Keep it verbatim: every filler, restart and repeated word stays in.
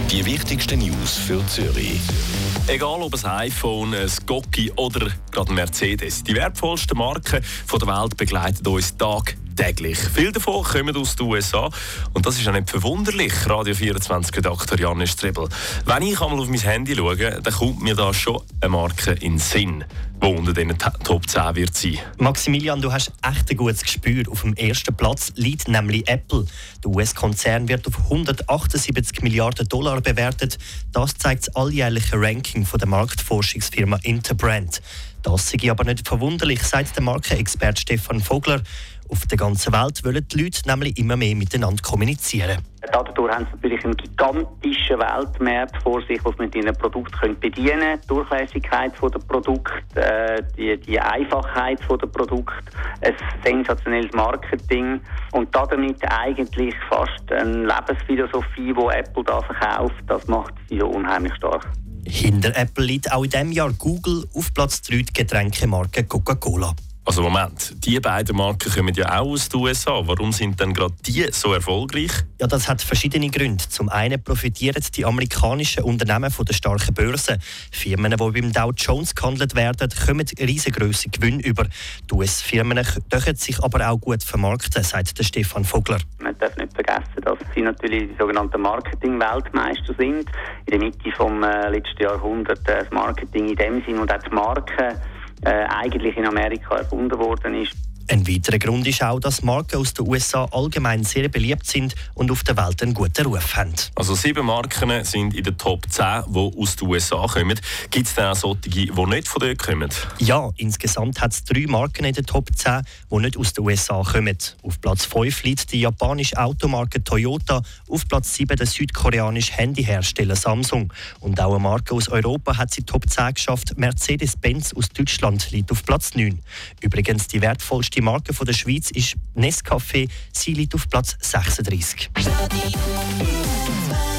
Die wichtigsten News für Zürich. Egal ob ein iPhone, ein Gocki oder gerade ein Mercedes, die wertvollsten Marken der Welt begleiten uns tagtäglich. Viele davon kommen aus den U S A und das ist auch nicht verwunderlich. Radio vierundzwanzig-Redakteur Janne Strebel. Wenn ich einmal auf mein Handy schaue, dann kommt mir da schon eine Marke in den Sinn, die unter den Top zehn wird sein. Maximilian, du hast echt ein gutes Gespür. Auf dem ersten Platz liegt nämlich Apple. Der U S-Konzern wird auf hundertachtundsiebzig Milliarden Dollar bewertet. Das zeigt das alljährliche Ranking von der Marktforschungsfirma Interbrand. Das sei aber nicht verwunderlich, sagt der Markenexperte Stefan Vogler. Auf der ganzen Welt wollen die Leute nämlich immer mehr miteinander kommunizieren. Dadurch haben sie natürlich einen gigantischen Weltmarkt vor sich, was mit ihren Produkten bedienen können. Die Durchlässigkeit der Produkte, äh, die, die Einfachheit der Produkte, ein sensationelles Marketing und damit eigentlich fast eine Lebensphilosophie, die Apple da verkauft. Das macht sie so unheimlich stark. Hinter Apple liegt auch in diesem Jahr Google, auf Platz drei die Getränkemarke Coca-Cola. Also Moment, die beiden Marken kommen ja auch aus den U S A. Warum sind denn gerade die so erfolgreich? Ja, das hat verschiedene Gründe. Zum einen profitieren die amerikanischen Unternehmen von der starken Börse. Firmen, die beim Dow Jones gehandelt werden, kommen riesengroße Gewinne über. Die U S-Firmen dürfen sich aber auch gut vermarkten, sagt der Stefan Vogler. Man darf nicht vergessen, dass sie natürlich die sogenannten Marketing-Weltmeister sind. In der Mitte des äh, letzten Jahrhunderts äh, das Marketing in dem Sinn und auch die Marken Äh, eigentlich in Amerika erfunden worden ist. Ein weiterer Grund ist auch, dass Marken aus den U S A allgemein sehr beliebt sind und auf der Welt einen guten Ruf haben. Also sieben Marken sind in den Top zehn, die aus den U S A kommen. Gibt es denn auch solche, die nicht von dort kommen? Ja, insgesamt hat es drei Marken in den Top zehn, die nicht aus den U S A kommen. Auf Platz fünf liegt die japanische Automarke Toyota, auf Platz sieben der südkoreanische Handyhersteller Samsung. Und auch eine Marke aus Europa hat sie Top zehn geschafft. Mercedes-Benz aus Deutschland liegt auf Platz neun. Übrigens die wertvollste Die Marke der Schweiz ist Nescafé. Sie liegt auf Platz sechsunddreißig. Radio